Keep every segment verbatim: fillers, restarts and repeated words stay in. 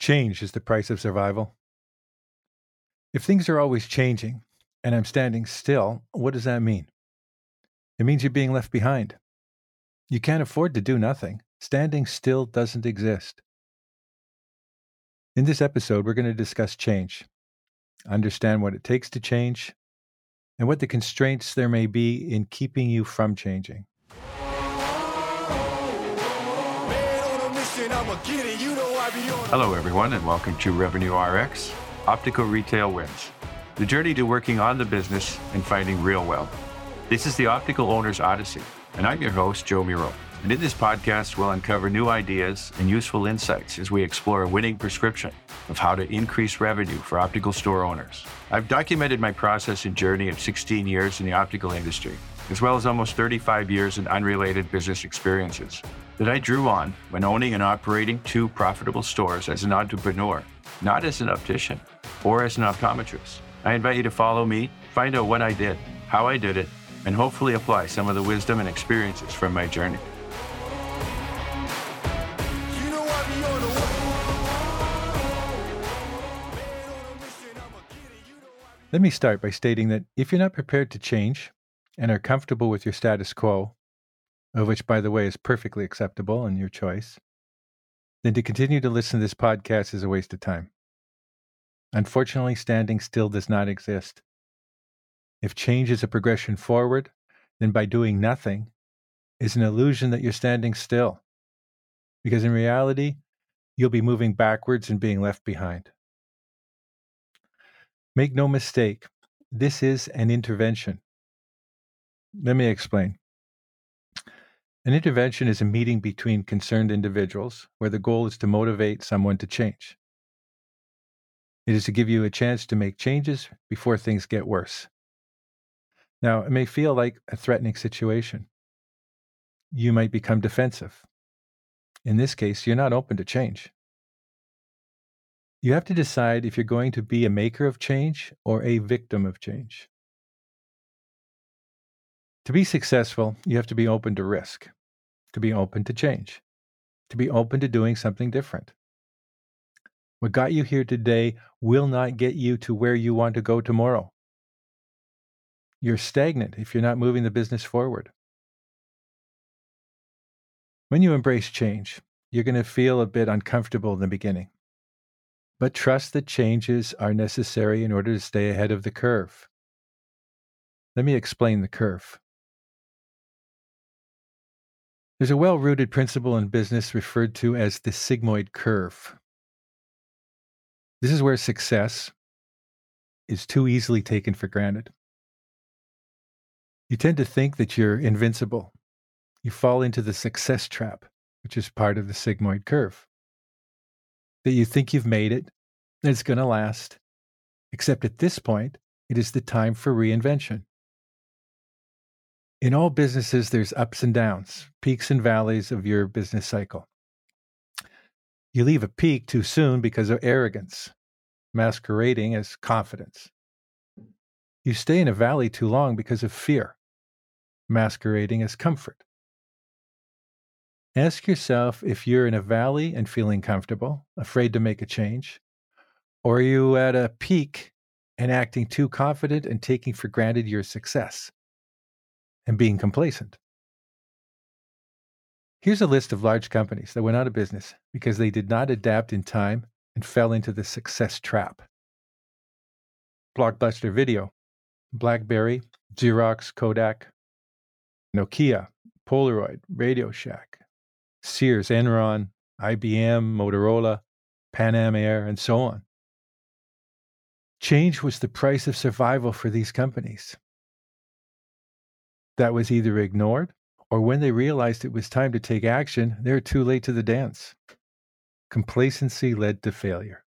Change is the price of survival. If things are always changing and I'm standing still, what does that mean? It means you're being left behind. You can't afford to do nothing. Standing still doesn't exist. In this episode, we're going to discuss change, understand what it takes to change, and what the constraints there may be in keeping you from changing. Hello, everyone, and welcome to Revenue R X, Optical Retail Wins, the journey to working on the business and finding real wealth. This is the Optical Owner's Odyssey, and I'm your host, Joe Miro. And in this podcast, we'll uncover new ideas and useful insights as we explore a winning prescription of how to increase revenue for optical store owners. I've documented my process and journey of sixteen years in the optical industry, as well as almost thirty-five years in unrelated business experiences that I drew on when owning and operating two profitable stores as an entrepreneur, not as an optician or as an optometrist. I invite you to follow me, find out what I did, how I did it, and hopefully apply some of the wisdom and experiences from my journey. Let me start by stating that if you're not prepared to change and are comfortable with your status quo, of which, by the way, is perfectly acceptable and your choice, then to continue to listen to this podcast is a waste of time. Unfortunately, standing still does not exist. If change is a progression forward, then by doing nothing is an illusion that you're standing still. Because in reality, you'll be moving backwards and being left behind. Make no mistake, this is an intervention. Let me explain. An intervention is a meeting between concerned individuals where the goal is to motivate someone to change. It is to give you a chance to make changes before things get worse. Now, it may feel like a threatening situation. You might become defensive. In this case, you're not open to change. You have to decide if you're going to be a maker of change or a victim of change. To be successful, you have to be open to risk, to be open to change, to be open to doing something different. What got you here today will not get you to where you want to go tomorrow. You're stagnant if you're not moving the business forward. When you embrace change, you're going to feel a bit uncomfortable in the beginning. But trust that changes are necessary in order to stay ahead of the curve. Let me explain the curve. There's a well-rooted principle in business referred to as the sigmoid curve. This is where success is too easily taken for granted. You tend to think that you're invincible. You fall into the success trap, which is part of the sigmoid curve. That you think you've made it, and it's going to last. Except at this point, it is the time for reinvention. In all businesses, there's ups and downs, peaks and valleys of your business cycle. You leave a peak too soon because of arrogance, masquerading as confidence. You stay in a valley too long because of fear, masquerading as comfort. Ask yourself if you're in a valley and feeling comfortable, afraid to make a change, or are you at a peak and acting too confident and taking for granted your success and being complacent. Here's a list of large companies that went out of business because they did not adapt in time and fell into the success trap. Blockbuster Video, BlackBerry, Xerox, Kodak, Nokia, Polaroid, Radio Shack, Sears, Enron, I B M, Motorola, Pan Am Air, and so on. Change was the price of survival for these companies. That was either ignored, or when they realized it was time to take action, they were too late to the dance. Complacency led to failure.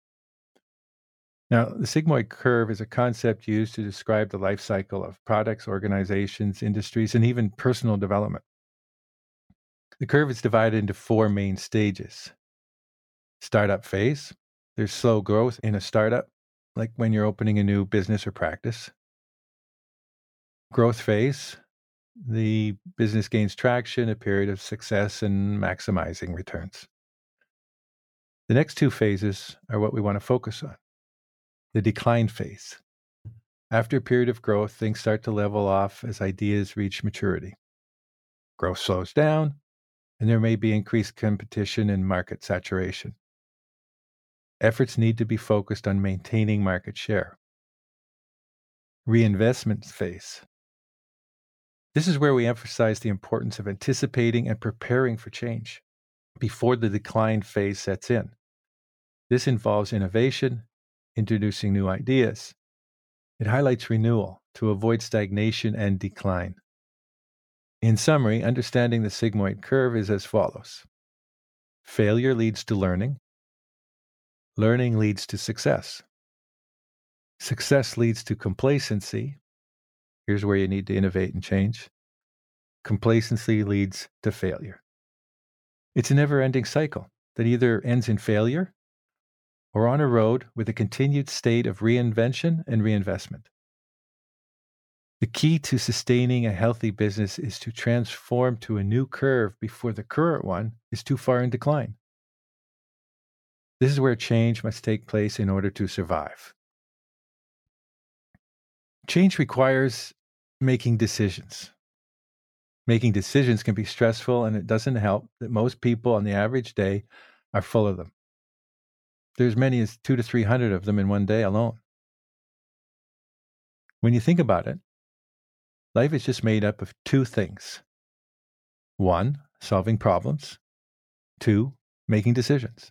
Now, the sigmoid curve is a concept used to describe the life cycle of products, organizations, industries, and even personal development. The curve is divided into four main stages. Startup phase. There's slow growth in a startup, like when you're opening a new business or practice. Growth phase. The business gains traction, a period of success, and maximizing returns. The next two phases are what we want to focus on. The decline phase. After a period of growth, things start to level off as ideas reach maturity. Growth slows down, and there may be increased competition and market saturation. Efforts need to be focused on maintaining market share. Reinvestment phase. This is where we emphasize the importance of anticipating and preparing for change before the decline phase sets in. This involves innovation, introducing new ideas. It highlights renewal to avoid stagnation and decline. In summary, understanding the sigmoid curve is as follows. Failure leads to learning. Learning leads to success. Success leads to complacency. Here's where you need to innovate and change. Complacency leads to failure. It's a never-ending cycle that either ends in failure or on a road with a continued state of reinvention and reinvestment. The key to sustaining a healthy business is to transform to a new curve before the current one is too far in decline. This is where change must take place in order to survive. Change requires making decisions. Making decisions can be stressful, and it doesn't help that most people on the average day are full of them. There's as many as two to three hundred of them in one day alone. When you think about it, life is just made up of two things. One, solving problems. Two, making decisions.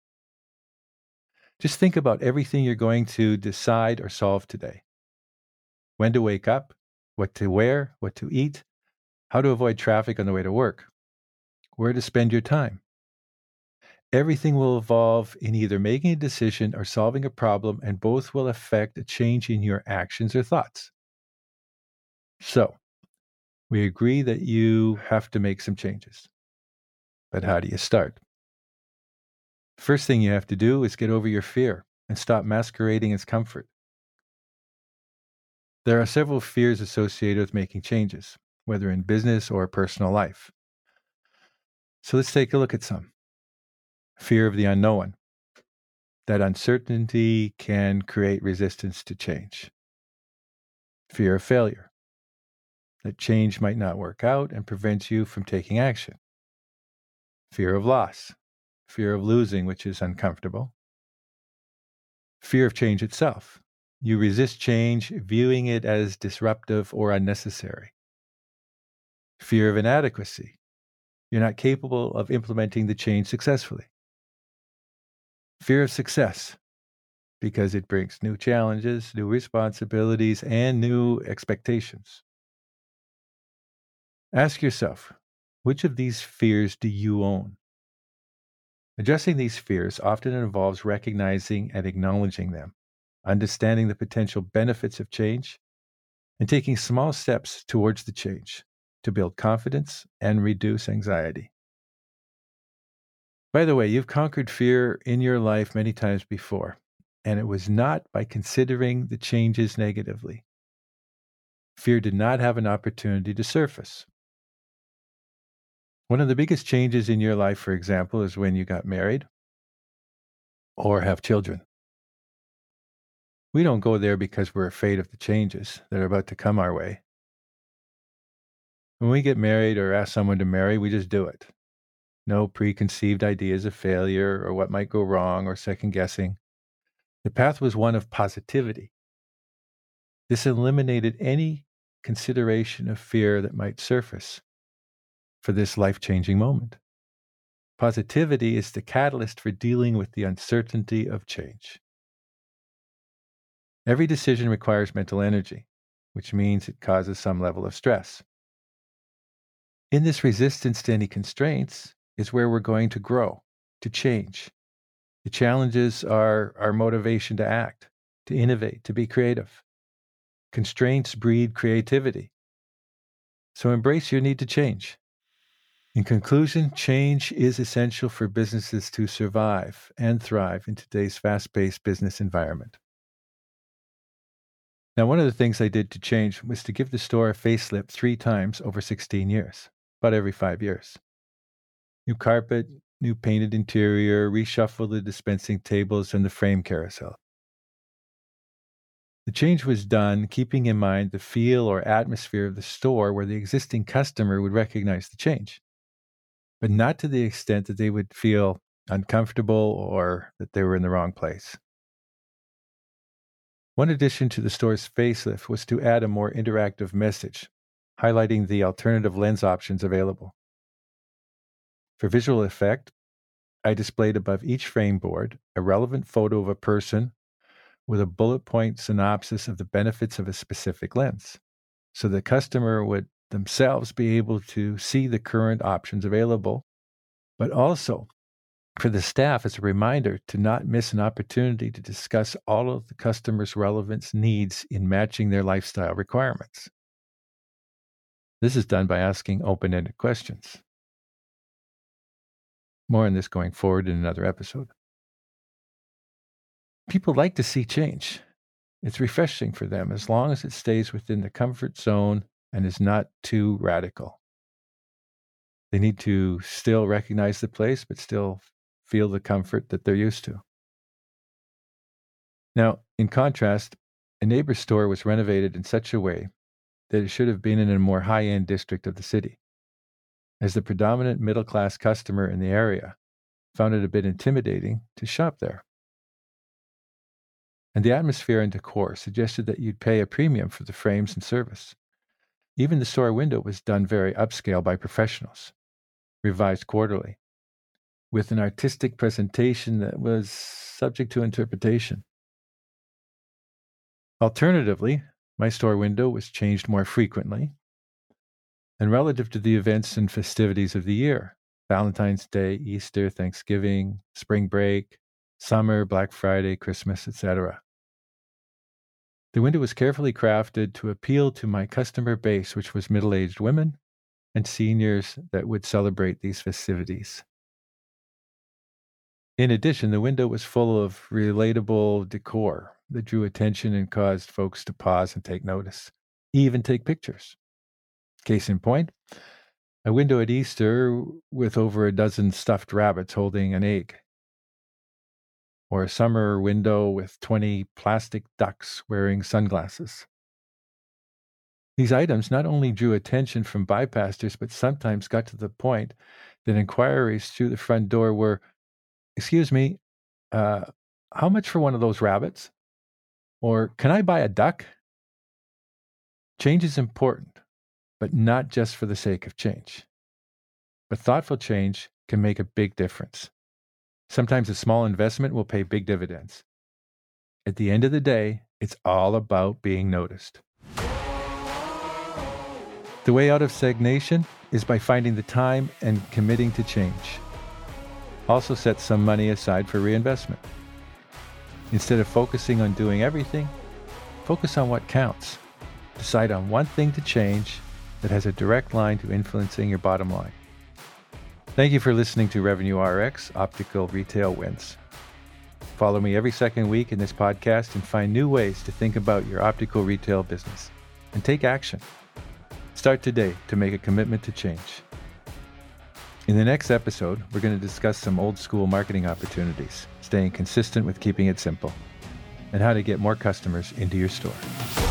Just think about everything you're going to decide or solve today. When to wake up, what to wear, what to eat, how to avoid traffic on the way to work, where to spend your time. Everything will evolve in either making a decision or solving a problem, and both will affect a change in your actions or thoughts. So, we agree that you have to make some changes. But how do you start? First thing you have to do is get over your fear and stop masquerading as comfort. There are several fears associated with making changes, whether in business or personal life. So let's take a look at some. Fear of the unknown. That uncertainty can create resistance to change. Fear of failure. That change might not work out and prevents you from taking action. Fear of loss. Fear of losing, which is uncomfortable. Fear of change itself. You resist change, viewing it as disruptive or unnecessary. Fear of inadequacy. You're not capable of implementing the change successfully. Fear of success, because it brings new challenges, new responsibilities, and new expectations. Ask yourself, which of these fears do you own? Addressing these fears often involves recognizing and acknowledging them, understanding the potential benefits of change, and taking small steps towards the change to build confidence and reduce anxiety. By the way, you've conquered fear in your life many times before, and it was not by considering the changes negatively. Fear did not have an opportunity to surface. One of the biggest changes in your life, for example, is when you got married or have children. We don't go there because we're afraid of the changes that are about to come our way. When we get married or ask someone to marry, we just do it. No preconceived ideas of failure or what might go wrong or second guessing. The path was one of positivity. This eliminated any consideration of fear that might surface for this life-changing moment. Positivity is the catalyst for dealing with the uncertainty of change. Every decision requires mental energy, which means it causes some level of stress. In this resistance to any constraints is where we're going to grow, to change. The challenges are our motivation to act, to innovate, to be creative. Constraints breed creativity. So embrace your need to change. In conclusion, change is essential for businesses to survive and thrive in today's fast-paced business environment. Now, one of the things I did to change was to give the store a facelift three times over sixteen years, about every five years. New carpet, new painted interior, reshuffle the dispensing tables and the frame carousel. The change was done keeping in mind the feel or atmosphere of the store where the existing customer would recognize the change, but not to the extent that they would feel uncomfortable or that they were in the wrong place. One addition to the store's facelift was to add a more interactive message, highlighting the alternative lens options available. For visual effect, I displayed above each frame board a relevant photo of a person with a bullet point synopsis of the benefits of a specific lens, so the customer would themselves be able to see the current options available, but also for the staff as a reminder to not miss an opportunity to discuss all of the customer's relevance needs in matching their lifestyle requirements. This is done by asking open-ended questions. More on this going forward in another episode. People like to see change. It's refreshing for them as long as it stays within the comfort zone and is not too radical. They need to still recognize the place, but still feel the comfort that they're used to. Now, in contrast, a neighbor's store was renovated in such a way that it should have been in a more high-end district of the city. As the predominant middle-class customer in the area found it a bit intimidating to shop there. And the atmosphere and decor suggested that you'd pay a premium for the frames and service. Even the store window was done very upscale by professionals, revised quarterly, with an artistic presentation that was subject to interpretation. Alternatively, my store window was changed more frequently, and relative to the events and festivities of the year, Valentine's Day, Easter, Thanksgiving, spring break, summer, Black Friday, Christmas, et cetera. The window was carefully crafted to appeal to my customer base, which was middle-aged women and seniors that would celebrate these festivities. In addition, the window was full of relatable decor that drew attention and caused folks to pause and take notice, even take pictures. Case in point, a window at Easter with over a dozen stuffed rabbits holding an egg, or a summer window with twenty plastic ducks wearing sunglasses. These items not only drew attention from bypassers, but sometimes got to the point that inquiries through the front door were, "Excuse me, uh, how much for one of those rabbits?" Or, "Can I buy a duck?" Change is important, but not just for the sake of change. But thoughtful change can make a big difference. Sometimes a small investment will pay big dividends. At the end of the day, it's all about being noticed. The way out of stagnation is by finding the time and committing to change. Also set some money aside for reinvestment. Instead of focusing on doing everything, focus on what counts. Decide on one thing to change that has a direct line to influencing your bottom line. Thank you for listening to Revenue R X, Optical Retail Wins. Follow me every second week in this podcast and find new ways to think about your optical retail business and take action. Start today to make a commitment to change. In the next episode, we're going to discuss some old school marketing opportunities, staying consistent with keeping it simple, and how to get more customers into your store.